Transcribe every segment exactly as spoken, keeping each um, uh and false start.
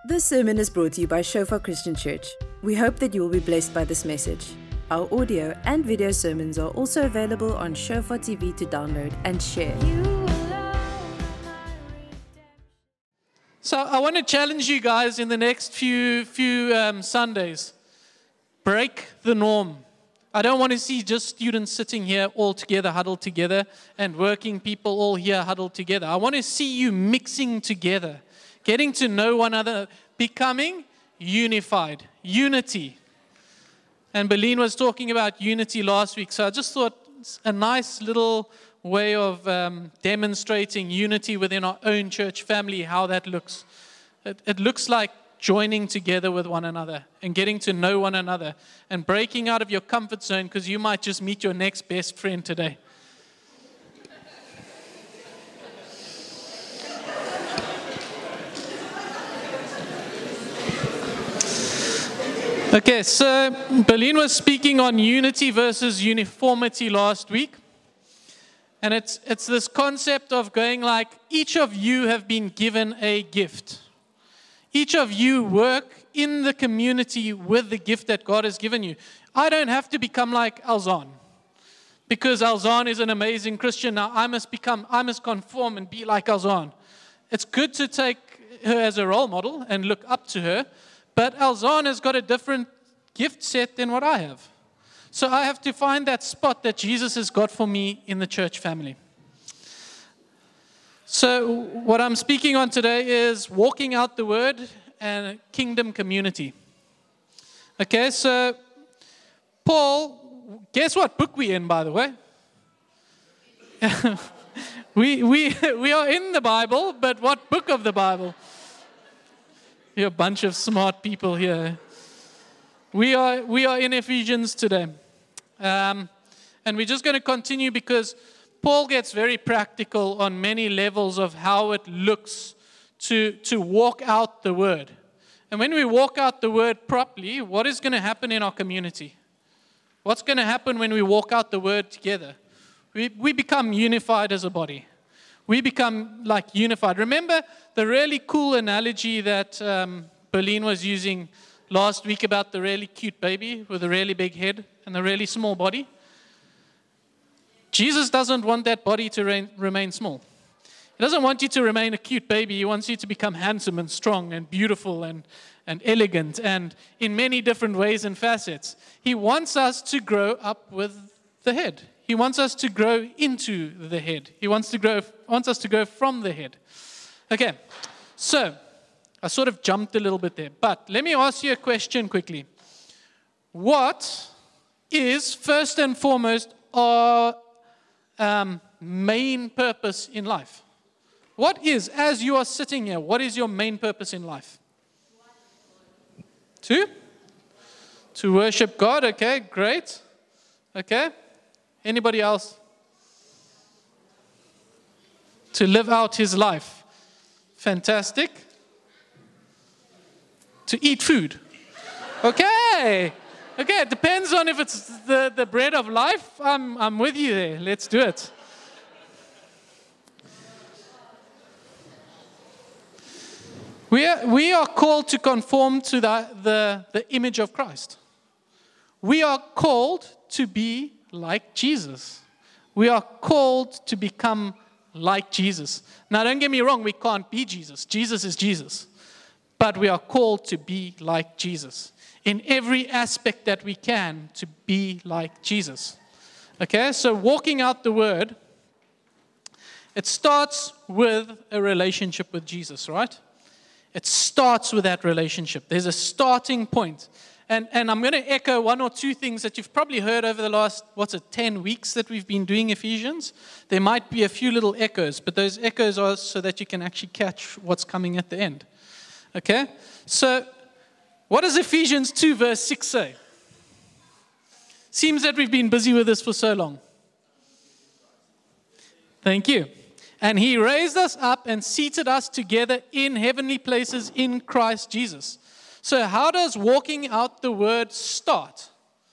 This sermon is brought to you by Shofar Christian Church. We hope that you will be blessed by this message. Our audio and video sermons are also available on Shofar T V to download and share. So I want to challenge you guys in the next few few um, Sundays. Break the norm. I don't want to see just students sitting here all together, huddled together, and working people all here huddled together. I want to see you mixing together, getting to know one another, becoming unified, unity. And Berlin was talking about unity last week, so I just thought it's a nice little way of um, demonstrating unity within our own church family, how that looks. It, it looks like joining together with one another and getting to know one another and breaking out of your comfort zone, because you might just meet your next best friend today. Okay, so Berlin was speaking on unity versus uniformity last week. And it's it's this concept of going like, each of you have been given a gift. Each of you work in the community with the gift that God has given you. I don't have to become like Alzan, because Alzan is an amazing Christian. Now I must become, I must conform and be like Alzan. It's good to take her as a role model and look up to her, but Alzan has got a different gift set than what I have. So I have to find that spot that Jesus has got for me in the church family. So what I'm speaking on today is walking out the word and kingdom community. Okay, so Paul, guess what book we're in, by the way? we we we are in the Bible, but what book of the Bible? You're a bunch of smart people here. We are we are in Ephesians today. Um, and we're just going to continue because Paul gets very practical on many levels of how it looks to, to walk out the word. And when we walk out the word properly, what is going to happen in our community? What's going to happen when we walk out the word together? We, we become unified as a body. We become like unified. Remember the really cool analogy that um, Berlin was using last week about the really cute baby with a really big head and a really small body? Jesus doesn't want that body to re- remain small. He doesn't want you to remain a cute baby. He wants you to become handsome and strong and beautiful and, and elegant and in many different ways and facets. He wants us to grow up with the head. He wants us to grow into the head. He wants to grow, wants us to go from the head. Okay, so I sort of jumped a little bit there, but let me ask you a question quickly. What is first and foremost our um, main purpose in life? What is, as you are sitting here, what is your main purpose in life? To? To worship God, okay, great. Okay, anybody else? To live out his life. Fantastic. To eat food. Okay. Okay, it depends on if it's the, the bread of life. I'm I'm with you there. Let's do it. We are, we are called to conform to the, the, the image of Christ. We are called to be like Jesus. We are called to become like Jesus. Now, don't get me wrong, we can't be Jesus. Jesus is Jesus. But we are called to be like Jesus. In every aspect that we can, to be like Jesus. Okay, so walking out the word, it starts with a relationship with Jesus, right? It starts with that relationship. There's a starting point. And, and I'm going to echo one or two things that you've probably heard over the last, what's it, ten weeks that we've been doing Ephesians. There might be a few little echoes, but those echoes are so that you can actually catch what's coming at the end. Okay, so what does Ephesians two verse six say? Seems that we've been busy with this for so long. Thank you. And he raised us up and seated us together in heavenly places in Christ Jesus. So how does walking out the word start?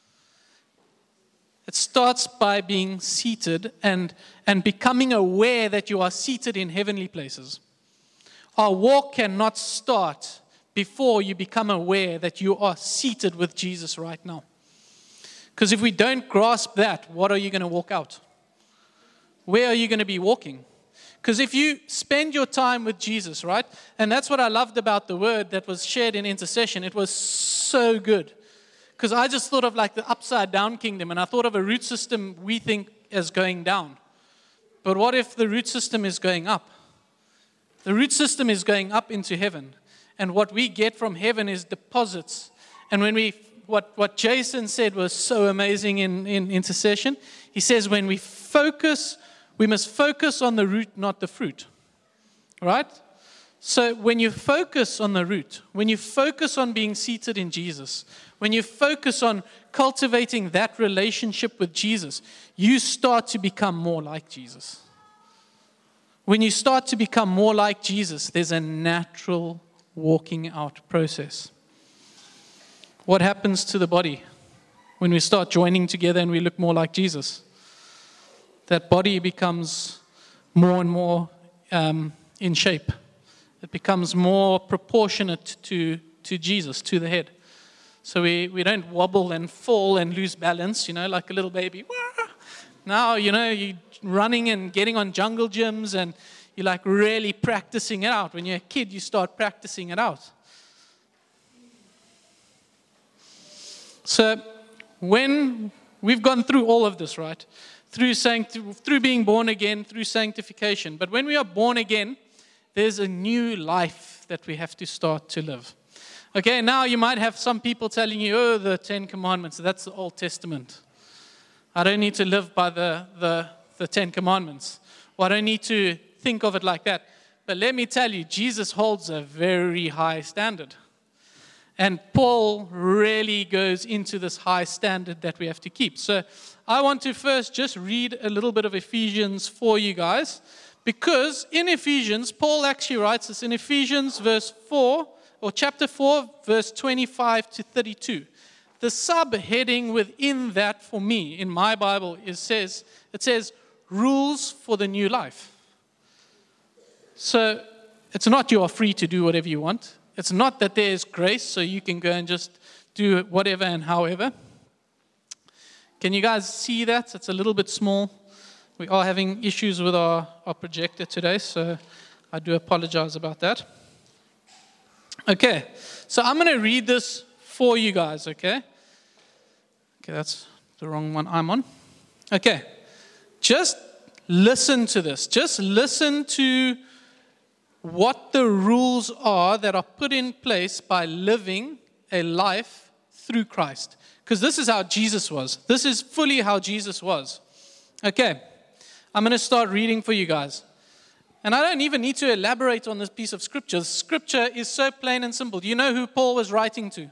It starts by being seated and, and becoming aware that you are seated in heavenly places. Our walk cannot start before you become aware that you are seated with Jesus right now. Because if we don't grasp that, what are you going to walk out? Where are you going to be walking? Because if you spend your time with Jesus, right? And that's what I loved about the word that was shared in intercession. It was so good. Because I just thought of like the upside down kingdom, and I thought of a root system we think as going down. But what if the root system is going up? The root system is going up into heaven. And what we get from heaven is deposits. And when we, what, what Jason said was so amazing in, in intercession. He says when we focus, we must focus on the root, not the fruit. Right? So when you focus on the root, when you focus on being seated in Jesus, when you focus on cultivating that relationship with Jesus, you start to become more like Jesus. When you start to become more like Jesus, there's a natural walking out process. What happens to the body when we start joining together and we look more like Jesus? That body becomes more and more um, in shape. It becomes more proportionate to, to Jesus, to the head. So we, we don't wobble and fall and lose balance, you know, like a little baby. Now, you know, you're running and getting on jungle gyms and you're like really practicing it out. When you're a kid, you start practicing it out. So when we've gone through all of this, right? Through sancti- through being born again, through sanctification. But when we are born again, there's a new life that we have to start to live. Okay, now you might have some people telling you, oh, the Ten Commandments, that's the Old Testament. I don't need to live by the, the, the Ten Commandments. Or I don't need to think of it like that. But let me tell you, Jesus holds a very high standard. And Paul really goes into this high standard that we have to keep. So I want to first just read a little bit of Ephesians for you guys. Because in Ephesians, Paul actually writes this in Ephesians verse four, or chapter four, verse twenty-five to thirty-two. The subheading within that for me, in my Bible, is says it says, rules for the new life. So it's not you are free to do whatever you want. It's not that there is grace, so you can go and just do whatever and however. Can you guys see that? It's a little bit small. We are having issues with our, our projector today, so I do apologize about that. Okay, so I'm going to read this for you guys, okay? Okay, that's the wrong one I'm on. Okay, just listen to this. Just listen to what the rules are that are put in place by living a life through Christ. Because this is how Jesus was. This is fully how Jesus was. Okay. I'm going to start reading for you guys. And I don't even need to elaborate on this piece of scripture. Scripture is so plain and simple. Do you know who Paul was writing to?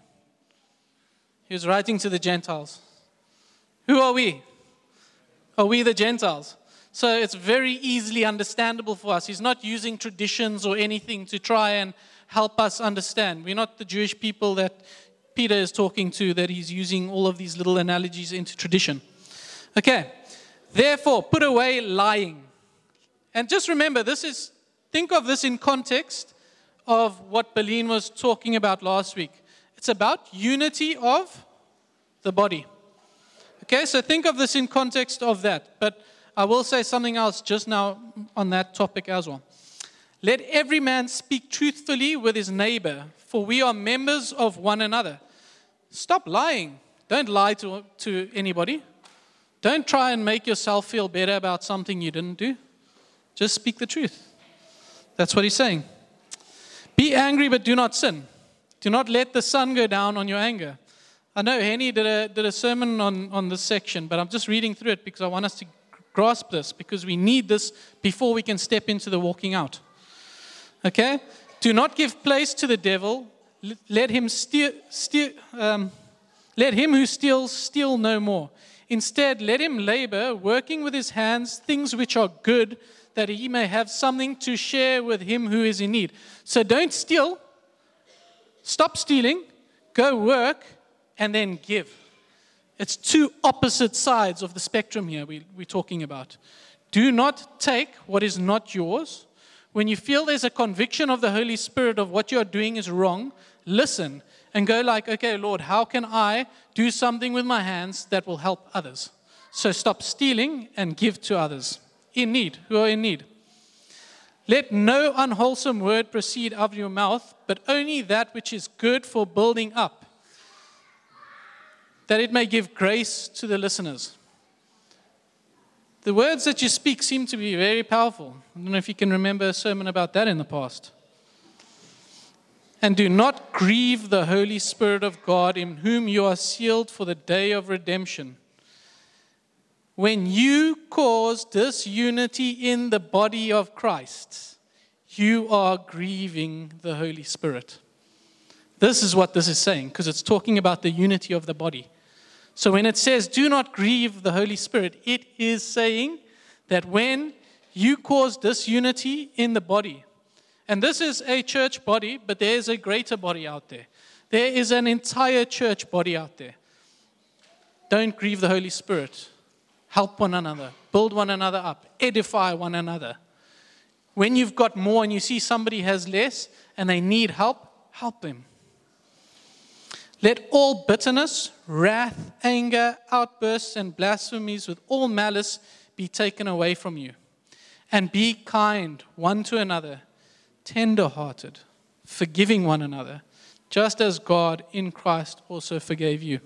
He was writing to the Gentiles. Who are we? Are we the Gentiles? So it's very easily understandable for us. He's not using traditions or anything to try and help us understand. We're not the Jewish people that Peter is talking to, that he's using all of these little analogies into tradition. Okay. Therefore, put away lying. And just remember, this is, think of this in context of what Beline was talking about last week. It's about unity of the body. Okay, so think of this in context of that. But I will say something else just now on that topic as well. Let every man speak truthfully with his neighbor, for we are members of one another. Stop lying. Don't lie to, to anybody. Don't try and make yourself feel better about something you didn't do. Just speak the truth. That's what he's saying. Be angry, but do not sin. Do not let the sun go down on your anger. I know Henny did a, did a sermon on, on this section, but I'm just reading through it because I want us to grasp this, because we need this before we can step into the walking out. Okay? Do not give place to the devil. Let him steal, steal um, let him who steals steal no more. Instead, let him labor, working with his hands, things which are good, that he may have something to share with him who is in need. So don't steal. Stop stealing. Go work, and then give. It's two opposite sides of the spectrum here we, we're talking about. Do not take what is not yours, when you feel there's a conviction of the Holy Spirit of what you're doing is wrong, listen and go like, okay, Lord, how can I do something with my hands that will help others? So stop stealing and give to others in need, who are in need. Let no unwholesome word proceed out of your mouth, but only that which is good for building up, that it may give grace to the listeners. The words that you speak seem to be very powerful. I don't know if you can remember a sermon about that in the past. And do not grieve the Holy Spirit of God, in whom you are sealed for the day of redemption. When you cause disunity in the body of Christ, you are grieving the Holy Spirit. This is what this is saying, because it's talking about the unity of the body. So when it says, do not grieve the Holy Spirit, it is saying that when you cause disunity in the body, and this is a church body, but there is a greater body out there. There is an entire church body out there. Don't grieve the Holy Spirit. Help one another. Build one another up. Edify one another. When you've got more and you see somebody has less and they need help, help them. Let all bitterness, wrath, anger, outbursts, and blasphemies with all malice be taken away from you. And be kind one to another, tender-hearted, forgiving one another, just as God in Christ also forgave you.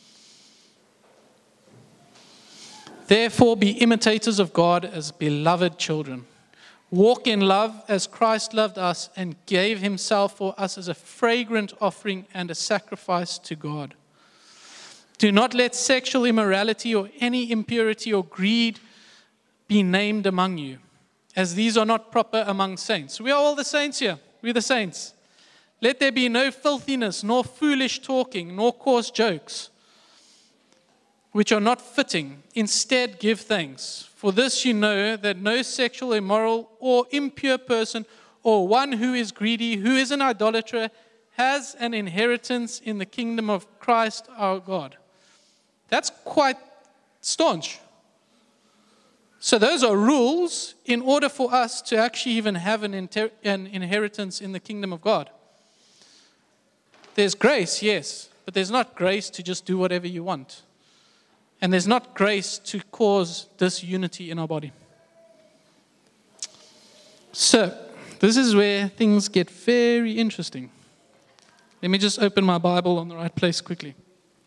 Therefore, be imitators of God as beloved children. Walk in love as Christ loved us and gave himself for us as a fragrant offering and a sacrifice to God. Do not let sexual immorality or any impurity or greed be named among you, as these are not proper among saints. We are all the saints here. We're the saints. Let there be no filthiness, nor foolish talking, nor coarse jokes, which are not fitting. Instead, give thanks. For this you know that no sexual, immoral, or impure person, or one who is greedy, who is an idolater, has an inheritance in the kingdom of Christ our God. That's quite staunch. So those are rules in order for us to actually even have an, inter- an inheritance in the kingdom of God. There's grace, yes, but there's not grace to just do whatever you want. And there's not grace to cause disunity in our body. So, this is where things get very interesting. Let me just open my Bible on the right place quickly.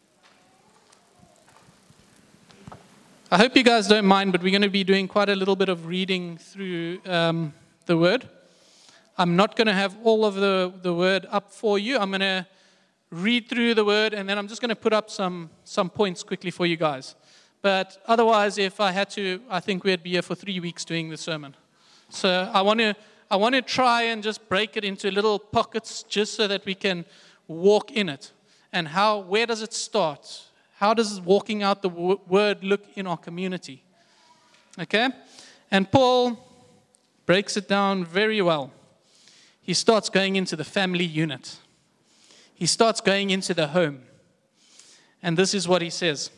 I hope you guys don't mind, but we're going to be doing quite a little bit of reading through um, the Word. I'm not going to have all of the, the Word up for you. I'm going to read through the Word, and then I'm just going to put up some, some points quickly for you guys. But otherwise, if I had to, I think we'd be here for three weeks doing the sermon. So I want to I want to try and just break it into little pockets just so that we can walk in it. And how, where does it start? How does walking out the w- Word look in our community? Okay? And Paul breaks it down very well. He starts going into the family unit. He starts going into the home. And this is what he says.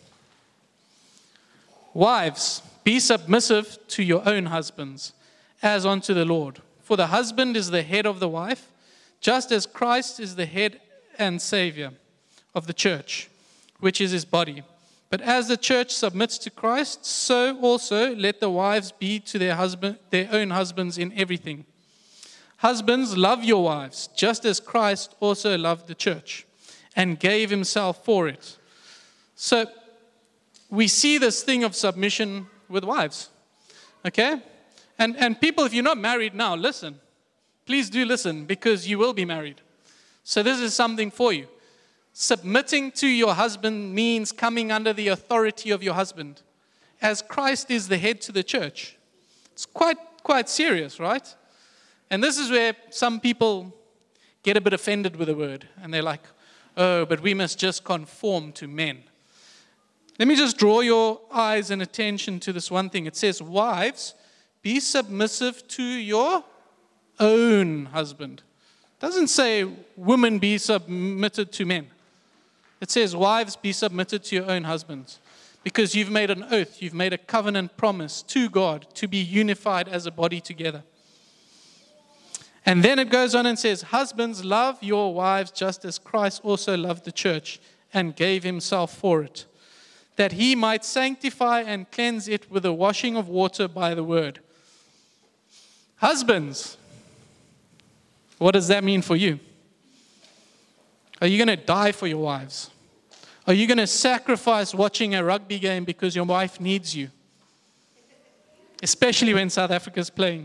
Wives, be submissive to your own husbands, as unto the Lord. For the husband is the head of the wife, just as Christ is the head and Savior of the church, which is his body. But as the church submits to Christ, so also let the wives be to their husband, their own husbands in everything. Husbands, love your wives, just as Christ also loved the church and gave himself for it. So we see this thing of submission with wives. Okay? And and people, if you're not married now, listen. Please do listen, because you will be married. So this is something for you. Submitting to your husband means coming under the authority of your husband, as Christ is the head to the church. It's quite quite serious, right? And this is where some people get a bit offended with the word. And they're like, oh, but we must just conform to men. Let me just draw your eyes and attention to this one thing. It says, wives, be submissive to your own husband. It doesn't say, women, be submitted to men. It says, wives, be submitted to your own husbands. Because you've made an oath, you've made a covenant promise to God to be unified as a body together. And then it goes on and says, husbands, love your wives just as Christ also loved the church and gave himself for it, that he might sanctify and cleanse it with the washing of water by the word. Husbands, what does that mean for you? Are you going to die for your wives? Are you going to sacrifice watching a rugby game because your wife needs you? Especially when South Africa's playing.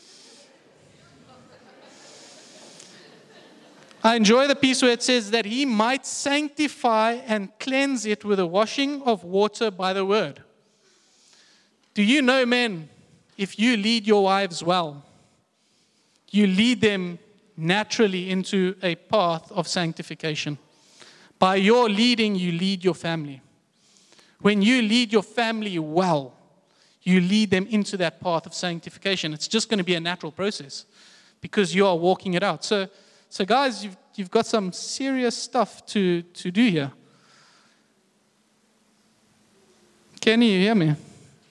I enjoy the piece where it says that he might sanctify and cleanse it with a washing of water by the word. Do you know, men, if you lead your wives well, you lead them naturally into a path of sanctification. By your leading, you lead your family. When you lead your family well, you lead them into that path of sanctification. It's just going to be a natural process because you are walking it out. So, so guys, you've, you've got some serious stuff to, to do here. Can you hear me?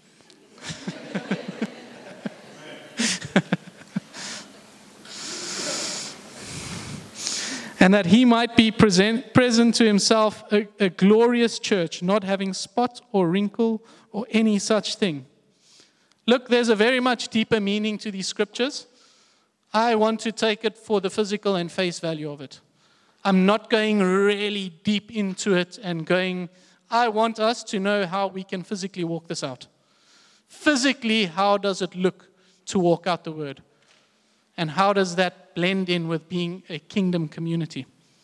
And that he might be present, present to himself a, a glorious church, not having spot or wrinkle or any such thing. Look, there's a very much deeper meaning to these scriptures. I want to take it for the physical and face value of it. I'm not going really deep into it and going, I want us to know how we can physically walk this out. Physically, how does it look to walk out the word? And how does that blend in with being a kingdom community?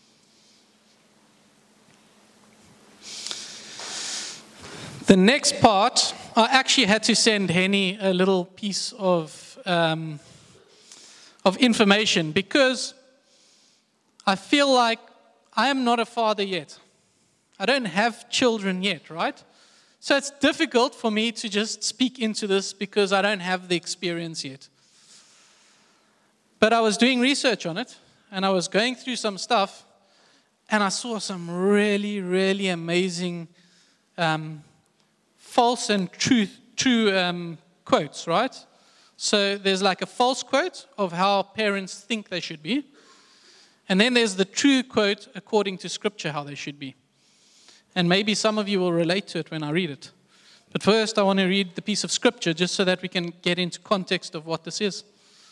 The next part, I actually had to send Henny a little piece of um, of information because I feel like I am not a father yet. I don't have children yet, right? So it's difficult for me to just speak into this because I don't have the experience yet. But I was doing research on it, and I was going through some stuff, and I saw some really, really amazing um, false and true, true um, quotes, right? So there's like a false quote of how parents think they should be, and then there's the true quote according to Scripture how they should be. And maybe some of you will relate to it when I read it. But first, I want to read the piece of Scripture just so that we can get into context of what this is.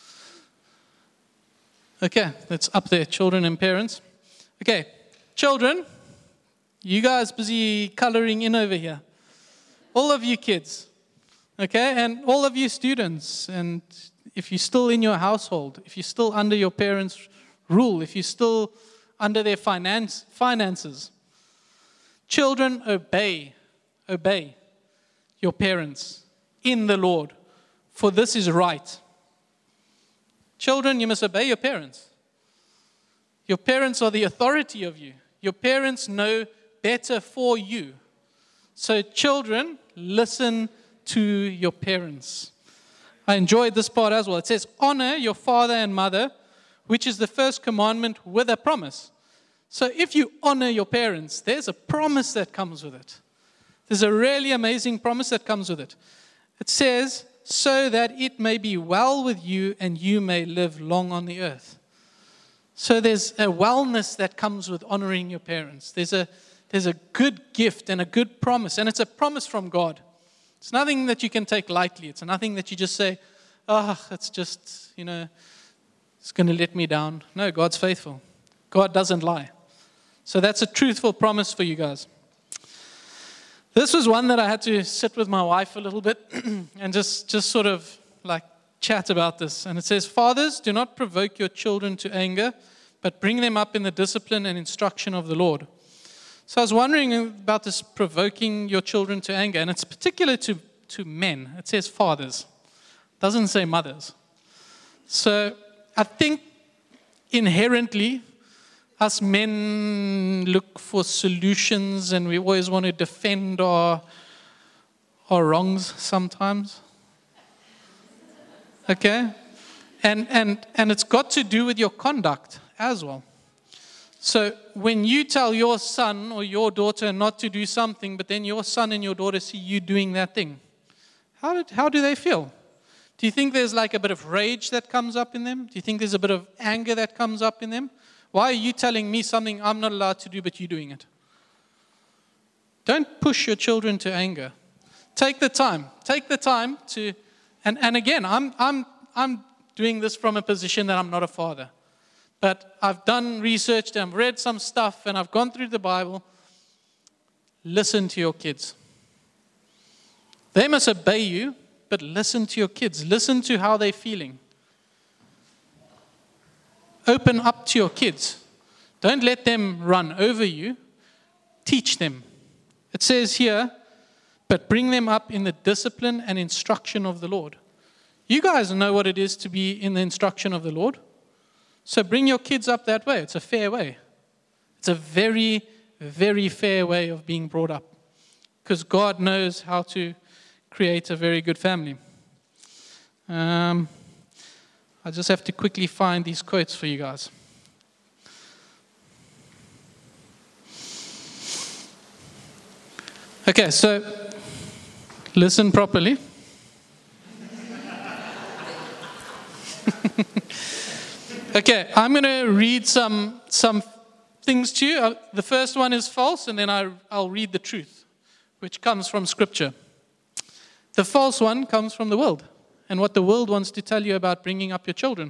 Okay, that's up there, children and parents. Okay, children, you guys busy coloring in over here. All of you kids, okay, and all of you students, and if you're still in your household, if you're still under your parents' rule, if you're still under their finance finances, children, obey, obey your parents in the Lord, for this is right. Children, you must obey your parents. Your parents are the authority of you. Your parents know better for you. So children, listen to your parents. I enjoyed this part as well. It says, honor your father and mother, which is the first commandment with a promise. So if you honor your parents, there's a promise that comes with it. There's a really amazing promise that comes with it. It says, so that it may be well with you and you may live long on the earth. So there's a wellness that comes with honoring your parents. There's a, there's a good gift and a good promise, and it's a promise from God. It's nothing that you can take lightly. It's nothing that you just say, oh, it's just, you know, it's going to let me down. No, God's faithful. God doesn't lie. So that's a truthful promise for you guys. This was one that I had to sit with my wife a little bit and just, just sort of like chat about this. And it says, fathers, do not provoke your children to anger, but bring them up in the discipline and instruction of the Lord. So I was wondering about this provoking your children to anger, and it's particular to, to men. It says fathers. It doesn't say mothers. So I think inherently, us men look for solutions and we always want to defend our, our wrongs sometimes. Okay? And, and, and it's got to do with your conduct as well. So when you tell your son or your daughter not to do something, but then your son and your daughter see you doing that thing, how, did, how do they feel? Do you think there's like a bit of rage that comes up in them? Do you think there's a bit of anger that comes up in them? Why are you telling me something I'm not allowed to do, but you're doing it? Don't push your children to anger. Take the time. Take the time to, and, and again, I'm, I'm, I'm doing this from a position that I'm not a father. But I've done research, and I've read some stuff, and I've gone through the Bible. Listen to your kids. They must obey you, but listen to your kids. Listen to how they're feeling. Open up to your kids. Don't let them run over you. Teach them. It says here, but bring them up in the discipline and instruction of the Lord. You guys know what it is to be in the instruction of the Lord. So bring your kids up that way. It's a fair way. It's a very, very fair way of being brought up. Because God knows how to create a very good family. Um, I just have to quickly find these quotes for you guys. Okay, so listen properly. Okay, I'm going to read some some things to you. Uh, the first one is false, and then I, I'll read the truth, which comes from Scripture. The false one comes from the world, and what the world wants to tell you about bringing up your children.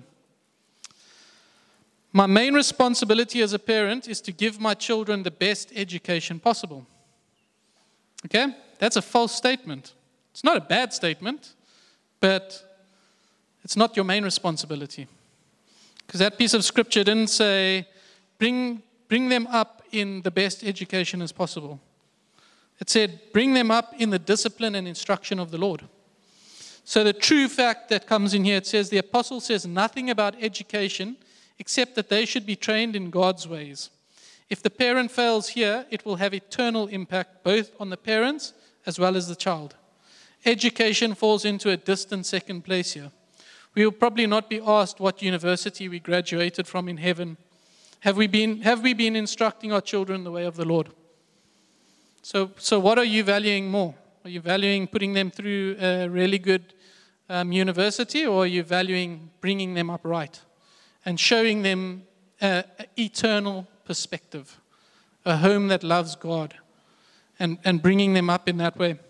My main responsibility as a parent is to give my children the best education possible. Okay? That's a false statement. It's not a bad statement, but it's not your main responsibility. Because that piece of scripture didn't say, bring, bring them up in the best education as possible. It said, bring them up in the discipline and instruction of the Lord. So the true fact that comes in here, it says, the apostle says nothing about education except that they should be trained in God's ways. If the parent fails here, it will have eternal impact both on the parents as well as the child. Education falls into a distant second place here. We will probably not be asked what university we graduated from in heaven. Have we been, have we been instructing our children the way of the Lord? So, so what are you valuing more? Are you valuing putting them through a really good um, university, or are you valuing bringing them up right and showing them an eternal perspective, a home that loves God, and, and bringing them up in that way?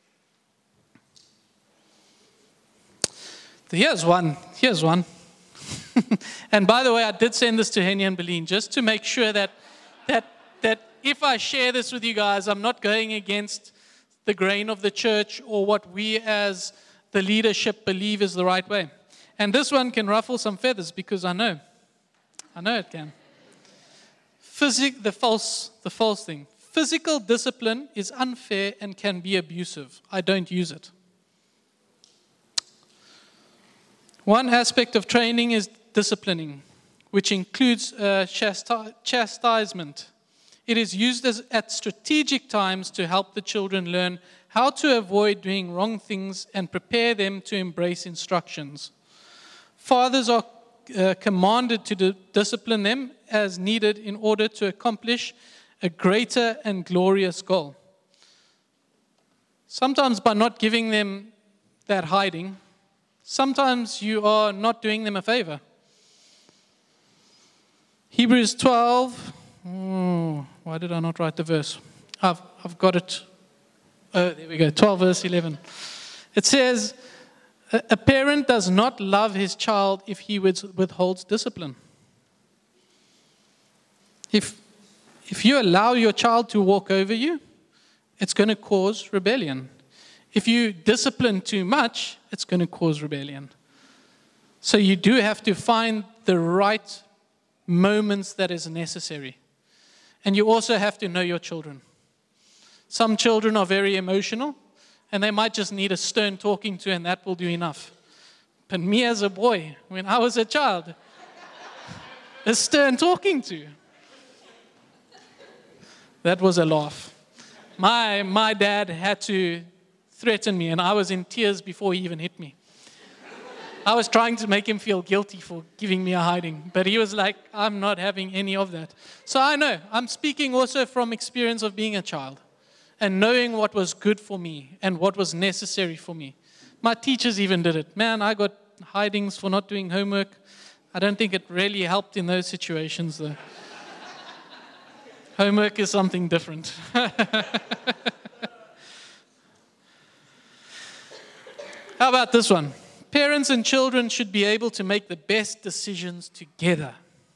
Here's one. Here's one. And by the way, I did send this to Henny and Beline just to make sure that that that if I share this with you guys, I'm not going against the grain of the church or what we as the leadership believe is the right way. And this one can ruffle some feathers because I know. I know it can. Physic, the false, the false thing. Physical discipline is unfair and can be abusive. I don't use it. One aspect of training is disciplining, which includes uh, chasti- chastisement. It is used as, at strategic times to help the children learn how to avoid doing wrong things and prepare them to embrace instructions. Fathers are uh, commanded to d- discipline them as needed in order to accomplish a greater and glorious goal. Sometimes by not giving them that hiding, sometimes you are not doing them a favor. Hebrews twelve. Oh, why did I not write the verse? I've, I've got it. Oh, there we go. twelve verse eleven. It says, a parent does not love his child if he withholds discipline. If, if you allow your child to walk over you, it's going to cause rebellion. If you discipline too much, it's going to cause rebellion. So you do have to find the right moments that is necessary. And you also have to know your children. Some children are very emotional, and they might just need a stern talking to, and that will do enough. But me as a boy, when I was a child, a stern talking to, that was a laugh. My, my dad had to threaten me, and I was in tears before he even hit me. I was trying to make him feel guilty for giving me a hiding, but he was like, I'm not having any of that. So I know, I'm speaking also from experience of being a child and knowing what was good for me and what was necessary for me. My teachers even did it. Man, I got hidings for not doing homework. I don't think it really helped in those situations, though. Homework is something different. How about this one? Parents and children should be able to make the best decisions together.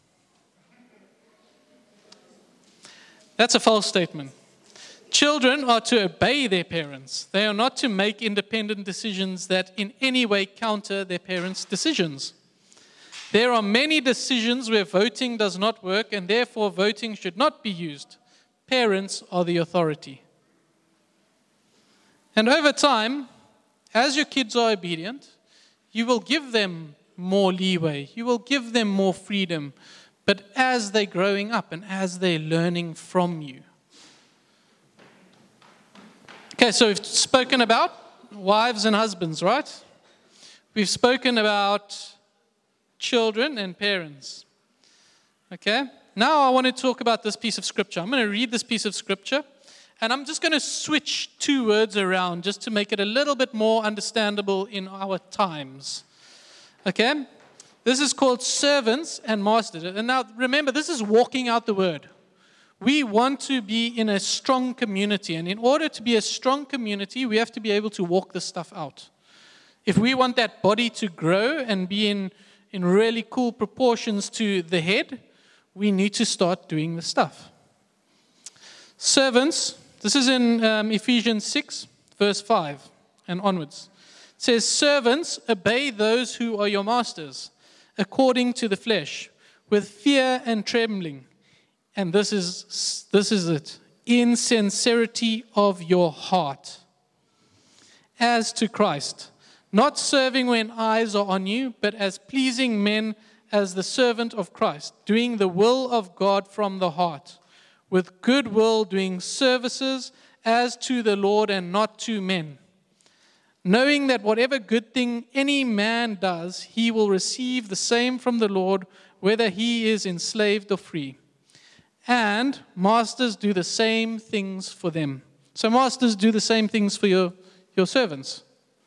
That's a false statement. Children are to obey their parents. They are not to make independent decisions that in any way counter their parents' decisions. There are many decisions where voting does not work, and therefore voting should not be used. Parents are the authority. And over time, as your kids are obedient, you will give them more leeway. You will give them more freedom. But as they're growing up and as they're learning from you. Okay, so we've spoken about wives and husbands, right? We've spoken about children and parents. Okay? Now I want to talk about this piece of scripture. I'm going to read this piece of scripture, and I'm just going to switch two words around just to make it a little bit more understandable in our times. Okay? This is called servants and masters. And now remember, this is walking out the word. We want to be in a strong community. And in order to be a strong community, we have to be able to walk this stuff out. If we want that body to grow and be in, in really cool proportions to the head, we need to start doing the stuff. Servants, this is in um, Ephesians six, verse five and onwards. It says, servants, obey those who are your masters, according to the flesh, with fear and trembling. And this is this is it. In sincerity of your heart. As to Christ, not serving when eyes are on you, but as pleasing men as the servant of Christ, doing the will of God from the heart, with good will doing services as to the Lord and not to men. Knowing that whatever good thing any man does, he will receive the same from the Lord, whether he is enslaved or free. And masters do the same things for them. So masters do the same things for your, your servants.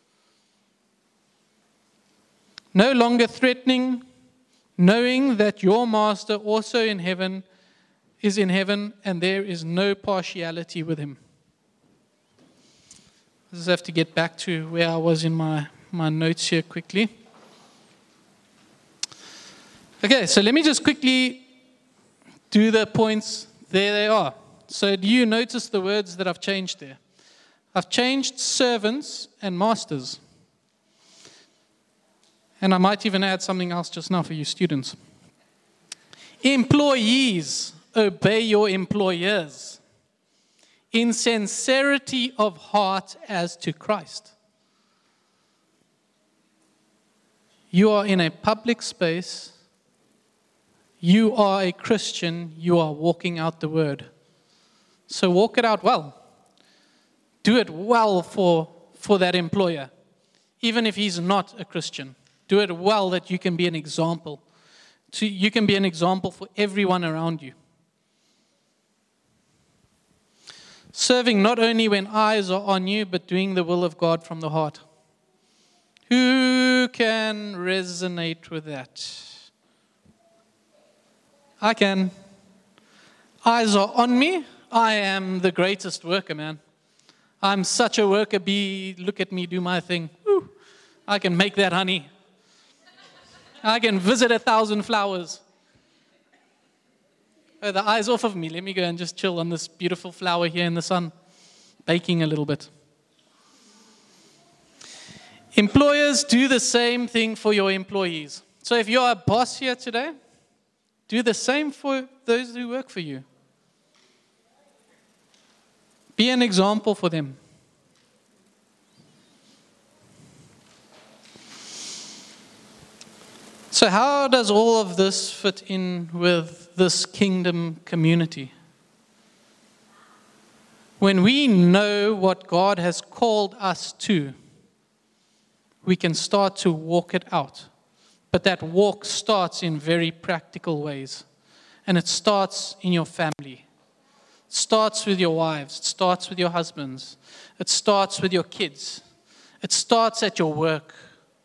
No longer threatening, knowing that your master also in heaven is in heaven, and there is no partiality with him. I just have to get back to where I was in my, my notes here quickly. Okay, so let me just quickly do the points. There they are. So do you notice the words that I've changed there? I've changed servants and masters. And I might even add something else just now for you students. Employees, obey your employers in sincerity of heart as to Christ. You are in a public space. You are a Christian. You are walking out the word. So walk it out well. Do it well for, for that employer, even if he's not a Christian. Do it well that you can be an example. To, you can be an example for everyone around you. Serving not only when eyes are on you, but doing the will of God from the heart. Who can resonate with that? I can. Eyes are on me. I am the greatest worker, man. I'm such a worker bee. Look at me do my thing. Woo. I can make that honey. I can visit a thousand flowers. Oh, the eye's off of me. Let me go and just chill on this beautiful flower here in the sun, baking a little bit. Employers, do the same thing for your employees. So if you're a boss here today, do the same for those who work for you. Be an example for them. So how does all of this fit in with this kingdom community? When we know what God has called us to, we can start to walk it out. But that walk starts in very practical ways. And it starts in your family. It starts with your wives. It starts with your husbands. It starts with your kids. It starts at your work.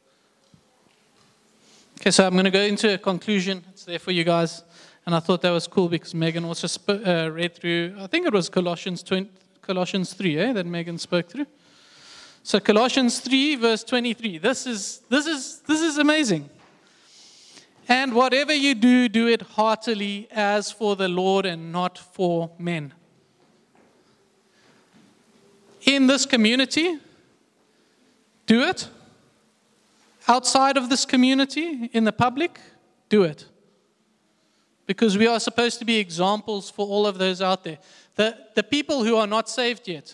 Okay, so I'm going to go into a conclusion. It's there for you guys. And I thought that was cool because Megan also sp- uh, read through, I think it was Colossians twenty, Colossians three, eh, that Megan spoke through. So Colossians three, verse twenty-three. This is this is this is amazing. And whatever you do, do it heartily as for the Lord and not for men. In this community, do it. Outside of this community, in the public, do it. Because we are supposed to be examples for all of those out there. The, the people who are not saved yet,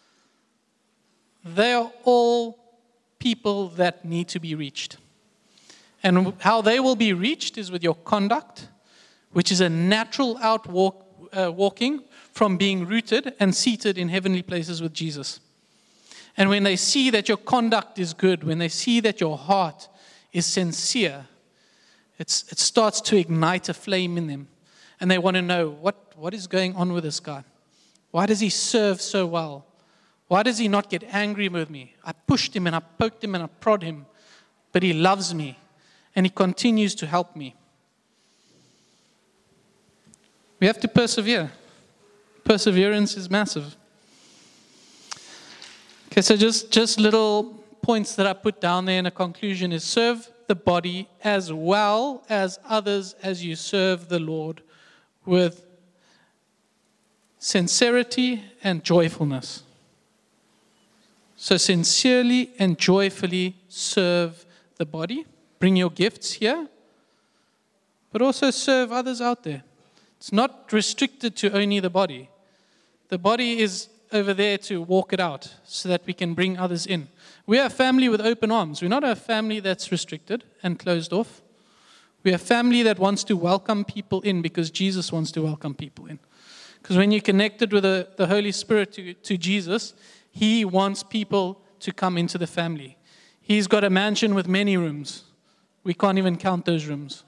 they are all people that need to be reached. And how they will be reached is with your conduct, which is a natural outwalk, uh, walking from being rooted and seated in heavenly places with Jesus. And when they see that your conduct is good, when they see that your heart is sincere, it's, it starts to ignite a flame in them. And they want to know, what, what is going on with this guy? Why does he serve so well? Why does he not get angry with me? I pushed him and I poked him and I prod him, but he loves me and he continues to help me. We have to persevere. Perseverance is massive. Okay, so just, just little points that I put down there in a conclusion is serve the body as well as others as you serve the Lord with sincerity and joyfulness. So sincerely and joyfully serve the body. Bring your gifts here, but also serve others out there. It's not restricted to only the body. The body is over there to walk it out so that we can bring others in. We are a family with open arms. We're not a family that's restricted and closed off. We're a family that wants to welcome people in because Jesus wants to welcome people in. Because when you're connected with the, the Holy Spirit to, to Jesus, He wants people to come into the family. He's got a mansion with many rooms. We can't even count those rooms.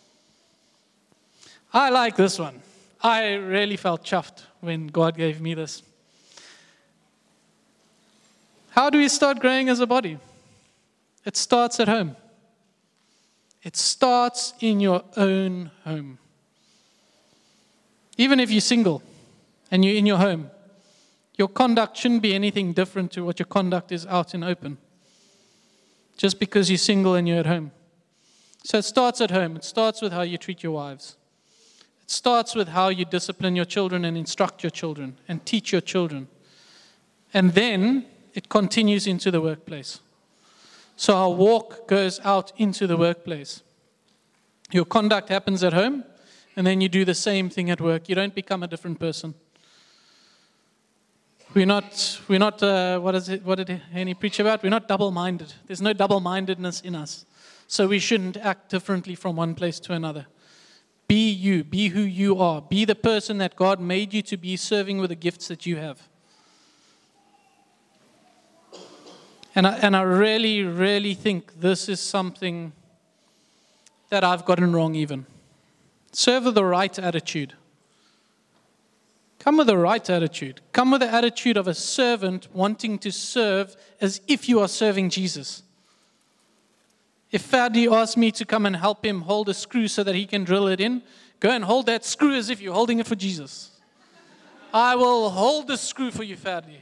I like this one. I really felt chuffed when God gave me this. How do we start growing as a body? It starts at home. It starts in your own home. Even if you're single and you're in your home, your conduct shouldn't be anything different to what your conduct is out in open. Just because you're single and you're at home. So it starts at home. It starts with how you treat your wives. It starts with how you discipline your children and instruct your children and teach your children. And then it continues into the workplace. So our walk goes out into the workplace. Your conduct happens at home, and then you do the same thing at work. You don't become a different person. We're not, we're not uh, what is it, what did Henny preach about? We're not double-minded. There's no double-mindedness in us. So we shouldn't act differently from one place to another. Be you. Be who you are. Be the person that God made you to be, serving with the gifts that you have. And I, and I really, really think this is something that I've gotten wrong even. Serve with the right attitude. Come with the right attitude. Come with the attitude of a servant wanting to serve as if you are serving Jesus. If Fadi asks me to come and help him hold a screw so that he can drill it in, go and hold that screw as if you're holding it for Jesus. I will hold the screw for you, Fadi.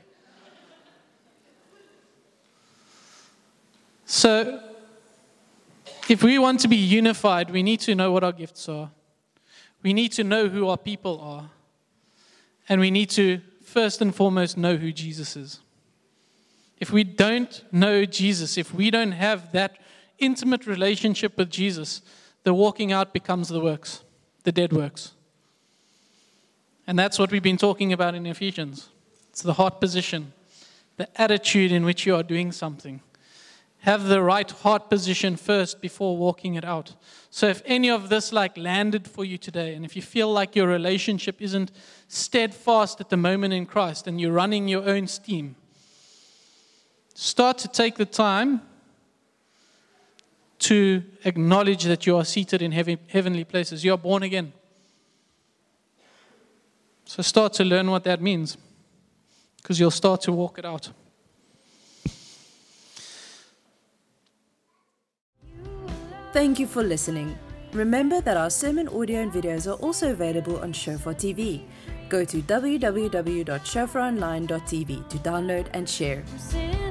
So, if we want to be unified, we need to know what our gifts are. We need to know who our people are. And we need to, first and foremost, know who Jesus is. If we don't know Jesus, if we don't have that intimate relationship with Jesus, the walking out becomes the works, the dead works. And that's what we've been talking about in Ephesians. It's the heart position, the attitude in which you are doing something. Have the right heart position first before walking it out. So if any of this like landed for you today, and if you feel like your relationship isn't steadfast at the moment in Christ and you're running your own steam, start to take the time to acknowledge that you are seated in heaven, heavenly places. You are born again. So start to learn what that means, because you'll start to walk it out. Thank you for listening. Remember that our sermon audio and videos are also available on Shofar T V. Go to w w w dot shofar online dot t v to download and share.